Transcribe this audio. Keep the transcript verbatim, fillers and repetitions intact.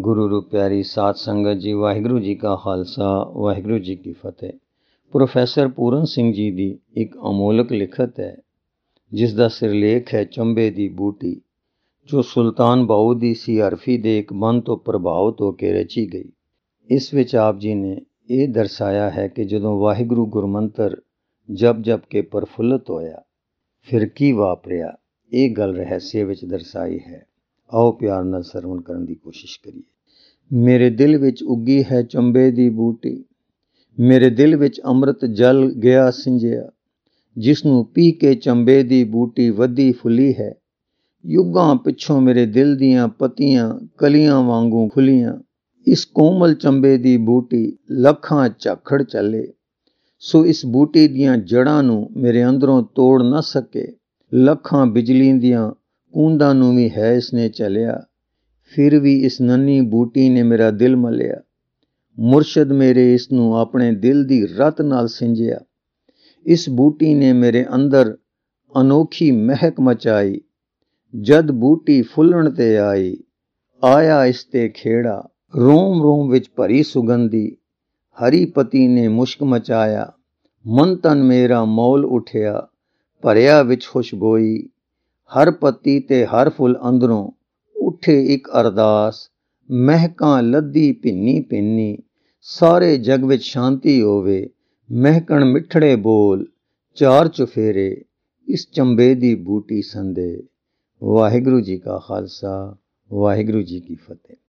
ਗੁਰੂ ਰੂਪ ਪਿਆਰੀ ਸਾਧ ਸੰਗਤ ਜੀ, ਵਾਹਿਗੁਰੂ ਜੀ ਕਾ ਖਾਲਸਾ, ਵਾਹਿਗੁਰੂ ਜੀ ਕੀ ਫਤਿਹ। ਪ੍ਰੋਫੈਸਰ ਪੂਰਨ ਸਿੰਘ ਜੀ ਦੀ ਇੱਕ ਅਮੋਲਕ ਲਿਖਤ ਹੈ ਜਿਸ ਦਾ ਸਿਰਲੇਖ ਹੈ ਚੰਬੇ ਦੀ ਬੂਟੀ, ਜੋ ਸੁਲਤਾਨ ਬਾਊ ਦੀ ਸੀਹਰਫੀ ਦੇ ਇੱਕ ਬੰਦ ਤੋਂ ਪ੍ਰਭਾਵਿਤ ਹੋ ਕੇ ਰਚੀ ਗਈ। ਇਸ ਵਿੱਚ ਆਪ ਜੀ ਨੇ ਇਹ ਦਰਸਾਇਆ ਹੈ ਕਿ ਜਦੋਂ ਵਾਹਿਗੁਰੂ ਗੁਰਮੰਤਰ ਜਪ ਜਪ ਕੇ ਪ੍ਰਫੁੱਲਤ ਹੋਇਆ ਫਿਰ ਕੀ ਵਾਪਰਿਆ। ਇਹ ਗੱਲ ਰਹੱਸੇ ਵਿੱਚ ਦਰਸਾਈ ਹੈ। ਆਓ ਪਿਆਰ ਨਾਲ ਸਰਵਣ ਕਰਨ ਦੀ ਕੋਸ਼ਿਸ਼ ਕਰੀਏ। ਮੇਰੇ ਦਿਲ ਵਿੱਚ ਉੱਗੀ ਹੈ ਚੰਬੇ ਦੀ ਬੂਟੀ, ਮੇਰੇ ਦਿਲ ਵਿੱਚ ਅੰਮ੍ਰਿਤ ਜਲ ਗਿਆ ਸਿੰਜਿਆ, ਜਿਸ ਨੂੰ ਪੀ ਕੇ ਚੰਬੇ ਦੀ ਬੂਟੀ ਵਧੀ ਫੁੱਲੀ ਹੈ। ਯੁੱਗਾਂ ਪਿੱਛੋਂ ਮੇਰੇ ਦਿਲ ਦੀਆਂ ਪੱਤੀਆਂ ਕਲੀਆਂ ਵਾਂਗੂ ਖੁੱਲੀਆਂ। ਇਸ ਕੋਮਲ ਚੰਬੇ ਦੀ ਬੂਟੀ ਲੱਖਾਂ ਝਾਖੜ ਚੱਲੇ, ਸੋ ਇਸ ਬੂਟੀ ਦੀਆਂ ਜੜ੍ਹਾਂ ਨੂੰ ਮੇਰੇ ਅੰਦਰੋਂ ਤੋੜ ਨਾ ਸਕੇ। ਲੱਖਾਂ ਬਿਜਲੀ ਦੀਆਂ ਕੂੰਦਾਂ ਨੂੰ ਵੀ ਹੈ ਇਸਨੇ ਝੱਲਿਆ, ਫਿਰ ਵੀ ਇਸ ਨੰਨੀ ਬੂਟੀ ਨੇ ਮੇਰਾ ਦਿਲ ਮੱਲਿਆ। ਮੁਰਸ਼ਦ ਮੇਰੇ ਇਸ ਨੂੰ ਆਪਣੇ ਦਿਲ ਦੀ ਰਤ ਨਾਲ ਸਿੰਜਿਆ। ਇਸ ਬੂਟੀ ਨੇ ਮੇਰੇ ਅੰਦਰ ਅਨੋਖੀ ਮਹਿਕ ਮਚਾਈ। ਜਦ ਬੂਟੀ ਫੁੱਲਣ ਤੇ ਆਈ, ਆਇਆ ਇਸ ਤੇ ਖੇੜਾ। ਰੋਮ ਰੋਮ ਵਿੱਚ ਭਰੀ ਸੁਗੰਧੀ, ਹਰੀ ਪਤੀ ਨੇ ਮੁਸ਼ਕ ਮਚਾਇਆ। ਮਨ ਤਨ ਮੇਰਾ ਮੌਲ ਉਠਿਆ, ਭਰਿਆ ਵਿੱਚ ਖੁਸ਼ਬੋਈ। ਹਰ ਪੱਤੀ ਤੇ ਹਰ ਫੁੱਲ ਅੰਦਰੋਂ ਉੱਠੇ ਇੱਕ ਅਰਦਾਸ। ਮਹਿਕਾਂ ਲੱਦੀ ਭਿੰਨੀ ਭਿੰਨੀ, ਸਾਰੇ ਜਗ ਵਿੱਚ ਸ਼ਾਂਤੀ ਹੋਵੇ। ਮਹਿਕਣ ਮਿੱਠੜੇ ਬੋਲ, ਚਾਰ ਚੁਫੇਰੇ ਇਸ ਚੰਬੇ ਦੀ ਬੂਟੀ ਸੰਦੇ। ਵਾਹਿਗੁਰੂ ਜੀ ਕਾ ਖਾਲਸਾ, ਵਾਹਿਗੁਰੂ ਜੀ ਕੀ ਫਤਿਹ।